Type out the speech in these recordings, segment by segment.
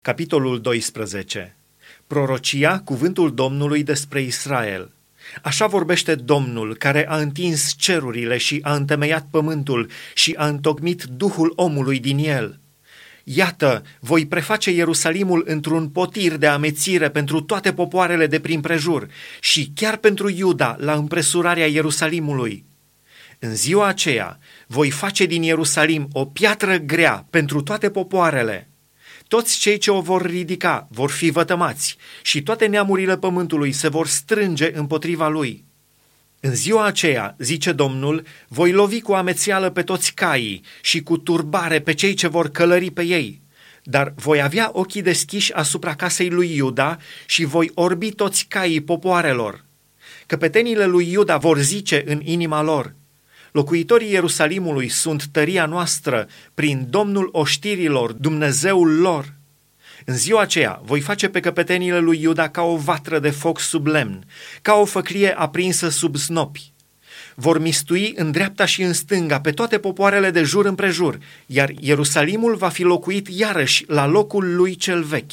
Capitolul 12. Prorocia, cuvântul Domnului despre Israel. Așa vorbește Domnul, care a întins cerurile și a întemeiat pământul și a întocmit duhul omului din el. Iată, voi preface Ierusalimul într-un potir de amețire pentru toate popoarele de prin prejur și chiar pentru Iuda la împresurarea Ierusalimului. În ziua aceea voi face din Ierusalim o piatră grea pentru toate popoarele. Toți cei ce o vor ridica vor fi vătămați și toate neamurile pământului se vor strânge împotriva lui. În ziua aceea, zice Domnul, voi lovi cu amețeală pe toți caii și cu turbare pe cei ce vor călări pe ei, dar voi avea ochii deschiși asupra casei lui Iuda și voi orbi toți caii popoarelor. Căpetenile lui Iuda vor zice în inima lor: locuitorii Ierusalimului sunt tăria noastră, prin Domnul oștirilor, Dumnezeul lor. În ziua aceea voi face pe căpetenile lui Iuda ca o vatră de foc sub lemn, ca o făclie aprinsă sub snopi. Vor mistui în dreapta și în stânga pe toate popoarele de jur împrejur, iar Ierusalimul va fi locuit iarăși la locul lui cel vechi.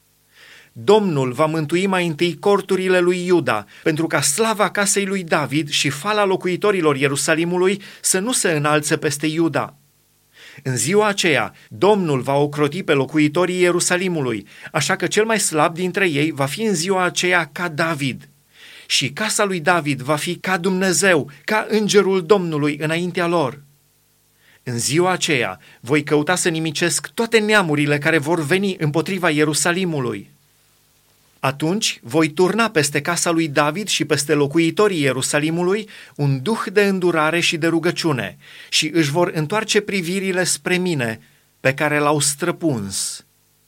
Domnul va mântui mai întâi corturile lui Iuda, pentru ca slava casei lui David și fala locuitorilor Ierusalimului să nu se înalțe peste Iuda. În ziua aceea, Domnul va ocroti pe locuitorii Ierusalimului, așa că cel mai slab dintre ei va fi în ziua aceea ca David. Și casa lui David va fi ca Dumnezeu, ca îngerul Domnului înaintea lor. În ziua aceea voi căuta să nimicesc toate neamurile care vor veni împotriva Ierusalimului. Atunci voi turna peste casa lui David și peste locuitorii Ierusalimului un duh de îndurare și de rugăciune și își vor întoarce privirile spre mine, pe care l-au străpuns.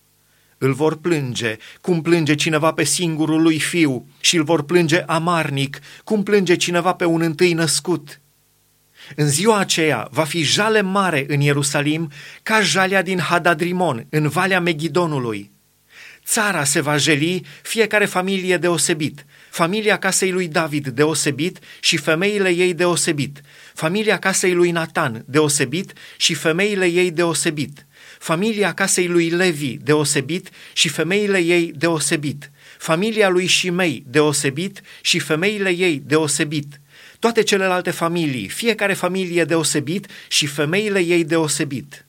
Îl vor plânge, cum plânge cineva pe singurul lui fiu, și îl vor plânge amarnic, cum plânge cineva pe un întâi născut. În ziua aceea va fi jale mare în Ierusalim, ca jalea din Hadadrimon, în Valea Megidonului. Țara se va jeli, fiecare familie deosebit, familia casei lui David deosebit și femeile ei deosebit, familia casei lui Natan deosebit și femeile ei deosebit, familia casei lui Levi deosebit și femeile ei deosebit, familia lui Shimei deosebit și femeile ei deosebit, toate celelalte familii, fiecare familie deosebit și femeile ei deosebit.